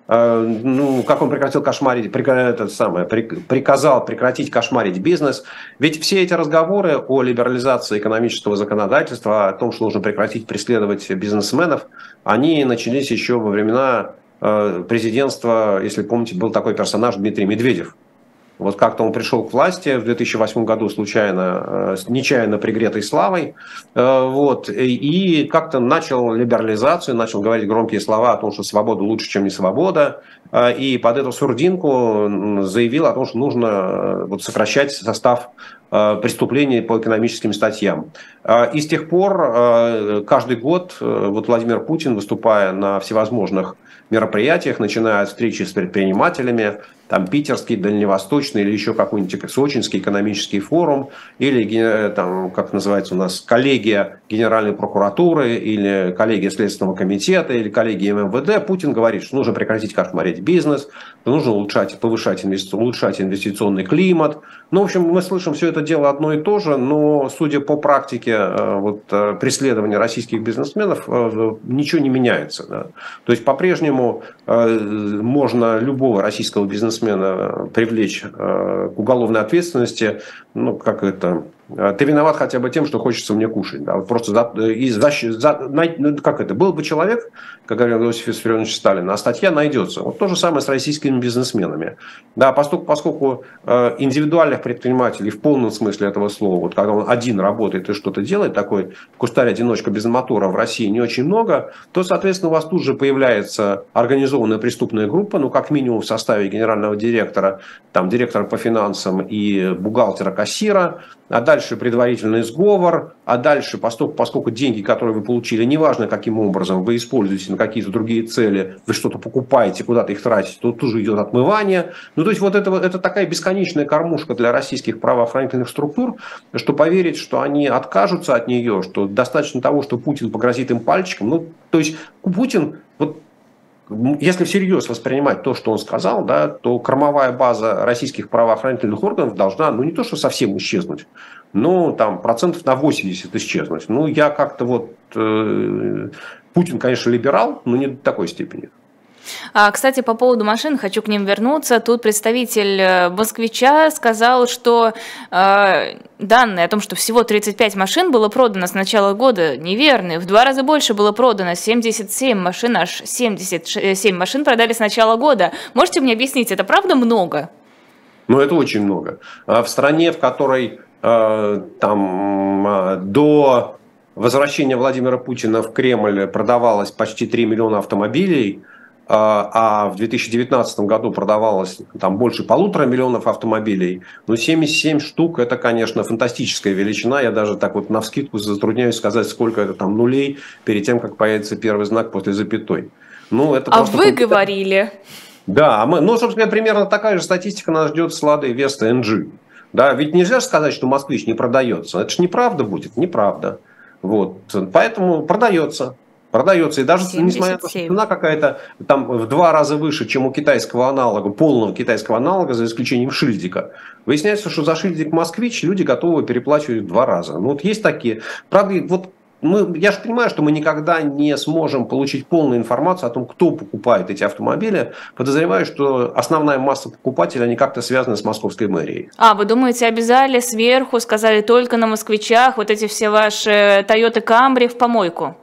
Ну, как он прекратил кошмарить, это самое, приказал прекратить кошмарить бизнес. Ведь все эти разговоры о либерализации экономического законодательства, о том, что нужно прекратить преследовать бизнесменов, они начались еще во времена президентства, если помните, был такой персонаж Дмитрий Медведев. Вот как-то он пришел к власти в две тысячи восьмом году случайно, нечаянно пригретой славой, вот, и как-то начал либерализацию, начал говорить громкие слова о том, что свобода лучше, чем не свобода, и под эту сурдинку заявил о том, что нужно вот сокращать состав преступлений по экономическим статьям. И с тех пор каждый год вот Владимир Путин, выступая на всевозможных мероприятиях, начиная от встречи с предпринимателями, там питерский, дальневосточный или еще какой-нибудь сочинский экономический форум, или там, как называется у нас, коллегия Генеральной прокуратуры, или коллегия Следственного комитета, или коллегия МВД, Путин говорит, что нужно прекратить кошмарить бизнес, нужно улучшать, повышать инвести... улучшать инвестиционный климат. Ну, в общем, мы слышим все это дело одно и то же, но, судя по практике вот, преследования российских бизнесменов, ничего не меняется. Да? То есть, по-прежнему можно любого российского бизнесмена привлечь к уголовной ответственности, ну, как это, ты виноват хотя бы тем, что хочется мне кушать. Да? Просто за, и за, за, ну, как это, был бы человек, как говорил Иосиф Виссарионович Сталин, а статья найдется. Вот то же самое с российскими бизнесменами. Да, поскольку, поскольку индивидуальных предпринимателей в полном смысле этого слова, вот когда он один работает и что-то делает, такой кустарь-одиночка без мотора в России не очень много, то, соответственно, у вас тут же появляется организованная преступная группа, ну, как минимум в составе генерального директора, там, директора по финансам и бухгалтера-кассира, а дальше предварительный сговор, а дальше, поскольку, поскольку деньги, которые вы получили, неважно каким образом вы используете на какие-то другие цели, вы что-то покупаете, куда-то их тратите, то тут же идет отмывание. Ну, то есть, вот это, это такая бесконечная кормушка для российских правоохранительных структур, что поверить, что они откажутся от нее, что достаточно того, что Путин погрозит им пальчиком. Ну, то есть, Путин, вот, если всерьез воспринимать то, что он сказал, да, то кормовая база российских правоохранительных органов должна, ну, не то, что совсем исчезнуть, но там процентов на восемьдесят исчезнуть. Ну, я как-то вот... Э, Путин, конечно, либерал, но не до такой степени. А, кстати, по поводу машин, хочу к ним вернуться. Тут представитель «Москвича» сказал, что э, данные о том, что всего тридцать пять машин было продано с начала года, неверны. В два раза больше было продано, семьдесят семь машин, аж семьдесят семь машин продали с начала года. Можете мне объяснить, это правда много? Ну, это очень много. В стране, в которой э, там э, до возвращения Владимира Путина в Кремль продавалось почти три миллиона автомобилей, а в две тысячи девятнадцатом году продавалось там больше полутора миллионов автомобилей, но семьдесят семь штук – это, конечно, фантастическая величина. Я даже так вот навскидку затрудняюсь сказать, сколько это там нулей перед тем, как появится первый знак после запятой. Ну, это а вы фантастика. Говорили. Да, мы, ну, собственно, примерно такая же статистика нас ждет с Ладой Веста эн джи. Да, ведь нельзя же сказать, что москвич не продается. Это же неправда будет, неправда. Вот. Поэтому продается. Продается. И даже семьдесят семь. Несмотря на то, что цена какая-то там в два раза выше, чем у китайского аналога, полного китайского аналога, за исключением шильдика, выясняется, что за шильдик «Москвич» люди готовы переплачивать в два раза. Ну, вот есть такие. Правда, вот мы, я же понимаю, что мы никогда не сможем получить полную информацию о том, кто покупает эти автомобили. Подозреваю, что основная масса покупателей, они как-то связаны с московской мэрией. А, вы думаете, обязали сверху, сказали только на «Москвичах», вот эти все ваши Toyota Camry в помойку?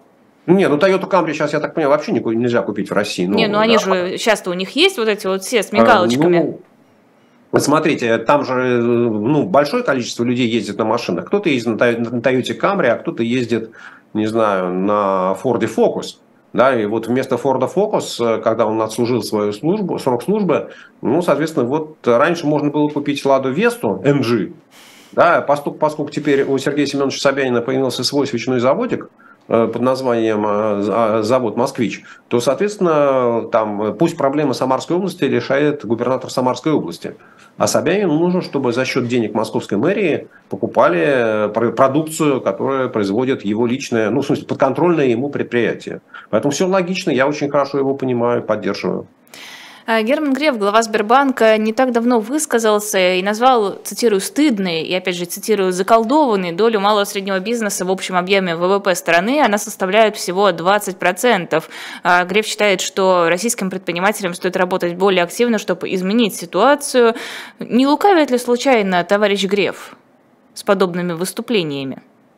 Не, ну Toyota Camry сейчас, я так понимаю, вообще нельзя купить в России. Не, ну они да. же, сейчас-то у них есть вот эти вот все с мигалочками. А, ну, вот смотрите, там же ну, большое количество людей ездит на машинах. Кто-то ездит на Toyota Camry, а кто-то ездит, не знаю, на Ford Focus. Да, и вот вместо Ford Focus, когда он отслужил свою службу, срок службы, ну, соответственно, вот раньше можно было купить Ладу Весту эм джи, да, поскольку, поскольку теперь у Сергея Семеновича Собянина появился свой свечной заводик под названием завод «Москвич», то, соответственно, там пусть проблемы Самарской области решает губернатор Самарской области. А Собянину нужно, чтобы за счет денег московской мэрии покупали продукцию, которая производит его личное, ну, в смысле, подконтрольное ему предприятие. Поэтому все логично, я очень хорошо его понимаю, поддерживаю. Герман Греф, глава Сбербанка, не так давно высказался и назвал, цитирую, стыдные, и опять же цитирую, заколдованные долю малого и среднего бизнеса в общем объеме вэ вэ пэ страны, она составляет всего двадцать процентов. Греф считает, что российским предпринимателям стоит работать более активно, чтобы изменить ситуацию. Не лукавит ли случайно товарищ Греф с подобными выступлениями?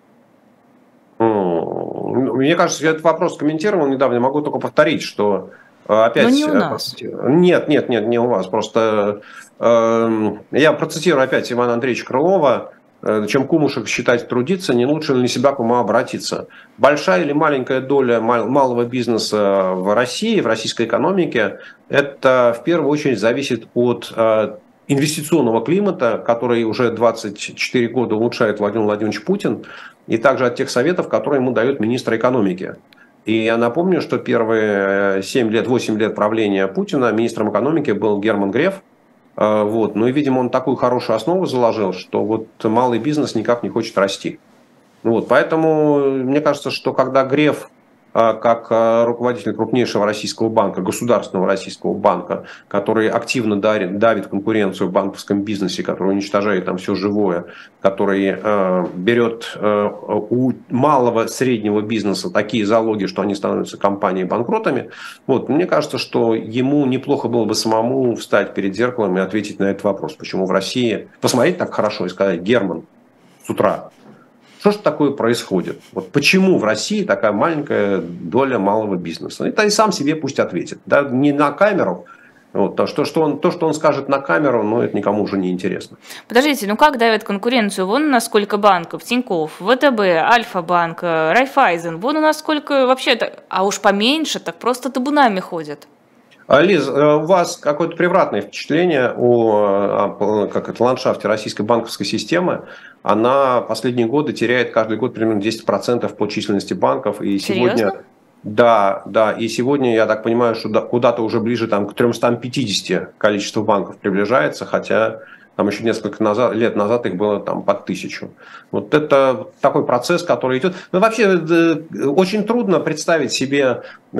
Мне кажется, я этот вопрос комментировал недавно, могу только повторить, что опять... Но не у нас. Нет, нет, нет, не у вас. Просто э, я процитирую опять Ивана Андреевича Крылова. Чем кумушек считать трудиться, не лучше ли на себя к уму обратиться. Большая или маленькая доля малого бизнеса в России, в российской экономике, это в первую очередь зависит от инвестиционного климата, который уже двадцать четыре года улучшает Владимир Владимирович Путин, и также от тех советов, которые ему дает министр экономики. И я напомню, что первые семь лет, восемь лет правления Путина министром экономики был Герман Греф. Вот. Ну и, видимо, он такую хорошую основу заложил, что вот малый бизнес никак не хочет расти. Вот. Поэтому мне кажется, что когда Греф, как руководитель крупнейшего российского банка, государственного российского банка, который активно давит, давит конкуренцию в банковском бизнесе, который уничтожает там все живое, который э, берет э, у малого среднего бизнеса такие залоги, что они становятся компанией-банкротами, вот, мне кажется, что ему неплохо было бы самому встать перед зеркалом и ответить на этот вопрос, почему в России, посмотреть так хорошо и сказать: Герман, с утра, что же такое происходит? Вот почему в России такая маленькая доля малого бизнеса? Это и сам себе пусть ответит. Да, не на камеру. Вот, то, что, что он, то, что он скажет на камеру, ну, это никому уже не интересно. Подождите, ну как давят конкуренцию? Вон у нас сколько банков: Тинькофф, вэ тэ бэ, Альфа-банк, Райфайзен. Вон у нас сколько вообще-то, а уж поменьше, так просто табунами ходят. Лиз, у вас какое-то превратное впечатление о, как это, ландшафте российской банковской системы. Она последние годы теряет каждый год примерно десять процентов по численности банков. И сегодня, серьезно? Да, да. И сегодня, я так понимаю, что куда-то уже ближе там, к трёмстам пятидесяти количество банков приближается, хотя там еще несколько назад, лет назад их было там под тысячу. Вот это такой процесс, который идет. Ну, вообще очень трудно представить себе,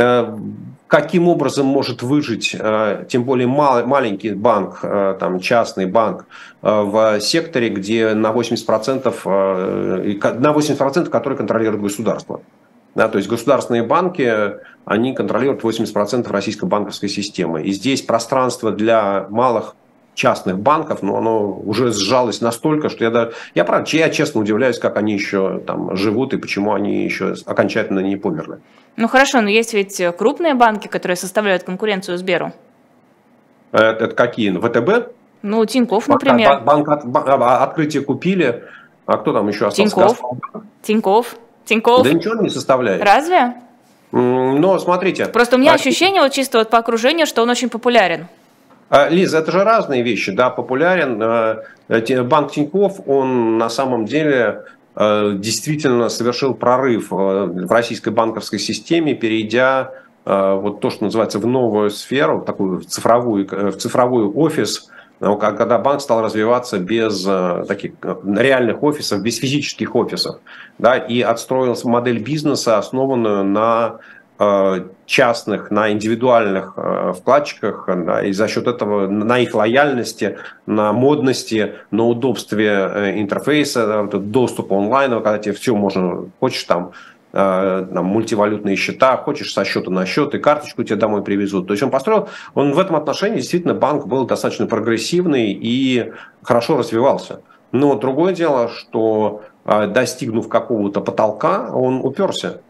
каким образом может выжить, тем более мал, маленький банк, там, частный банк, в секторе, где на восемьдесят процентов, на восемьдесят процентов который контролирует государство. Да, то есть государственные банки, они контролируют восемьдесят процентов российской банковской системы. И здесь пространство для малых частных банков, но оно уже сжалось настолько, что я, даже, я, правда, я честно удивляюсь, как они еще там живут и почему они еще окончательно не померли. Ну хорошо, но есть ведь крупные банки, которые составляют конкуренцию Сберу. Это, это какие? вэ тэ бэ? Ну, Тинькофф, например. Банк, банк от, открытие купили, а кто там еще остался? Тинькофф. Тинькофф. Тинькофф. Да ничего не составляет. Разве? Но смотрите. Просто у меня а... ощущение вот чисто вот по окружению, что он очень популярен. Лиза, это же разные вещи, да, популярен. Банк Тинькофф, он на самом деле действительно совершил прорыв в российской банковской системе, перейдя вот то, что называется, в новую сферу, такую в цифровую, в цифровой офис, когда банк стал развиваться без таких реальных офисов, без физических офисов, да, и отстроил модель бизнеса, основанную на частных, на индивидуальных вкладчиках, да, и за счет этого на их лояльности, на модности, на удобстве интерфейса, доступа онлайн, когда тебе все можно, хочешь там, там мультивалютные счета, хочешь со счета на счет, и карточку тебе домой привезут. То есть он построил, он в этом отношении действительно банк был достаточно прогрессивный и хорошо развивался. Но другое дело, что достигнув какого-то потолка, он уперся.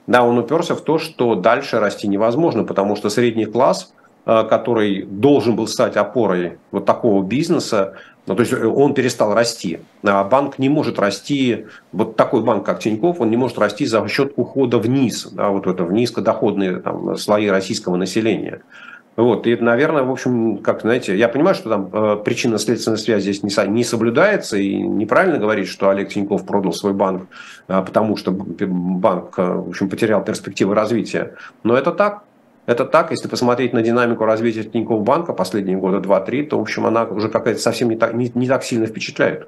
Да, он уперся в то, что дальше расти невозможно, потому что средний класс, который должен был стать опорой вот такого бизнеса, ну, то есть он перестал расти. А банк не может расти, вот такой банк, как Тинькофф, он не может расти за счет ухода вниз, да, вот это, в низкодоходные там, слои российского населения. Вот, и, наверное, в общем, как, знаете, я понимаю, что там э, причинно-следственная связь здесь не, не соблюдается, и неправильно говорить, что Олег Тинькофф продал свой банк, э, потому что банк, э, в общем, потерял перспективы развития. Но это так. Это так, если посмотреть на динамику развития Тинькофф банка последние года два-три, то, в общем, она уже какая-то совсем не так, не, не так сильно впечатляет.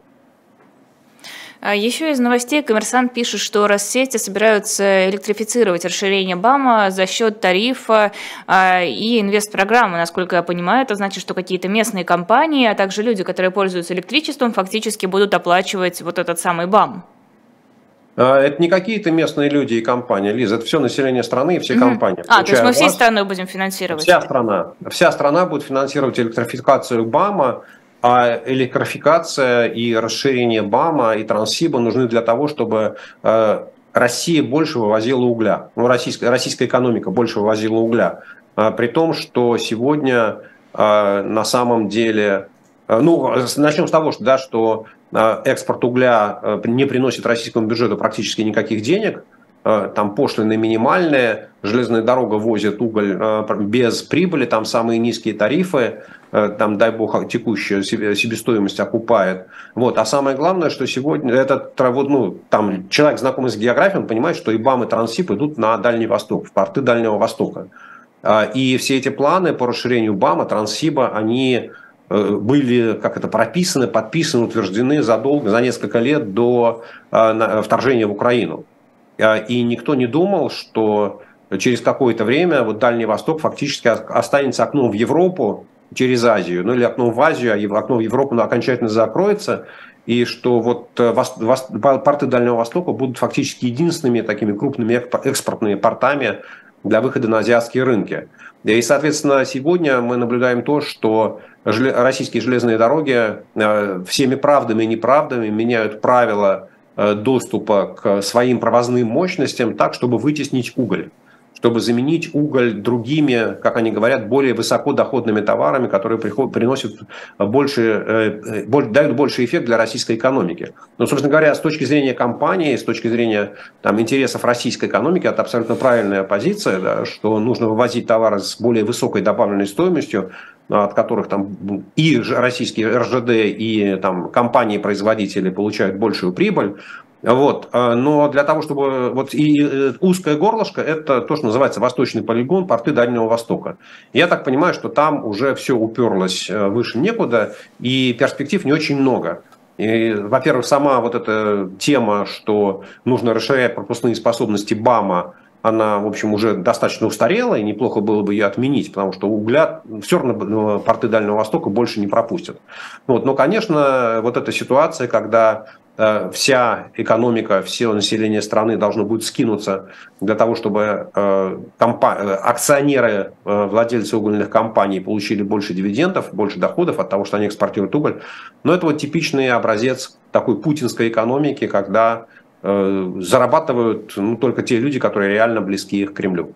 Еще из новостей «Коммерсант» пишет, что Россети собираются электрифицировать расширение БАМа за счет тарифа и инвестпрограммы. Насколько я понимаю, это значит, что какие-то местные компании, а также люди, которые пользуются электричеством, фактически будут оплачивать вот этот самый БАМ. Это не какие-то местные люди и компании, Лиза, это все население страны и все mm-hmm. компании. А, то есть мы всей страной будем финансировать? Вся страна. Вся страна будет финансировать электрификацию БАМа, а электрификация и расширение БАМа и Транссиба нужны для того, чтобы Россия больше вывозила угля. Ну, российская, российская экономика больше вывозила угля. При том, что сегодня на самом деле... Ну, начнем с того, что, да, что экспорт угля не приносит российскому бюджету практически никаких денег. Там пошлины минимальные, железная дорога возит уголь без прибыли, там самые низкие тарифы, там, дай бог, текущую себестоимость окупает. Вот. А самое главное, что сегодня этот, ну, там, человек, знакомый с географией, он понимает, что и БАМ, и Транссиб идут на Дальний Восток, в порты Дальнего Востока. И все эти планы по расширению БАМа, Транссиба, они были, как это, прописаны, подписаны, утверждены задолго, за несколько лет до вторжения в Украину. И никто не думал, что через какое-то время вот Дальний Восток фактически останется окном в Европу через Азию, ну или окном в Азию, а окно в Европу окончательно закроется, и что вот порты Дальнего Востока будут фактически единственными такими крупными экспортными портами для выхода на азиатские рынки. И, соответственно, сегодня мы наблюдаем то, что российские железные дороги всеми правдами и неправдами меняют правила доступа к своим провозным мощностям так, чтобы вытеснить уголь, чтобы заменить уголь другими, как они говорят, более высокодоходными товарами, которые приходят, приносят больше, дают больший эффект для российской экономики. Но, собственно говоря, с точки зрения компании, с точки зрения там, интересов российской экономики, это абсолютно правильная позиция, да, что нужно вывозить товары с более высокой добавленной стоимостью, от которых там и российские эр жэ дэ, и там, компании-производители получают большую прибыль. Вот. Но для того, чтобы... Вот и узкое горлышко – это то, что называется восточный полигон, порты Дальнего Востока. Я так понимаю, что там уже все уперлось выше некуда, и перспектив не очень много. И, во-первых, сама вот эта тема, что нужно расширять пропускные способности БАМа, она, в общем, уже достаточно устарела, и неплохо было бы ее отменить, потому что угля все равно порты Дальнего Востока больше не пропустят. Вот. Но, конечно, вот эта ситуация, когда э, вся экономика, все население страны должно будет скинуться для того, чтобы э, компа- акционеры, э, владельцы угольных компаний получили больше дивидендов, больше доходов от того, что они экспортируют уголь. Но это вот типичный образец такой путинской экономики, когда зарабатывают ну, только те люди, которые реально близки к Кремлю.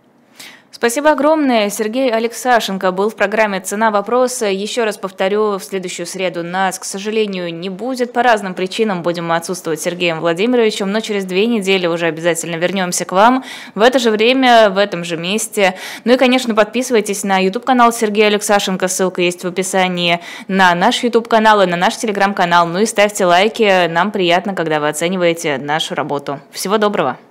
Спасибо огромное. Сергей Алексашенко был в программе «Цена вопроса». Еще раз повторю, в следующую среду нас, к сожалению, не будет. По разным причинам будем отсутствовать с Сергеем Владимировичем, но через две недели уже обязательно вернемся к вам в это же время, в этом же месте. Ну и, конечно, подписывайтесь на YouTube-канал Сергея Алексашенко, ссылка есть в описании, на наш YouTube-канал и на наш Telegram-канал. Ну и ставьте лайки, нам приятно, когда вы оцениваете нашу работу. Всего доброго!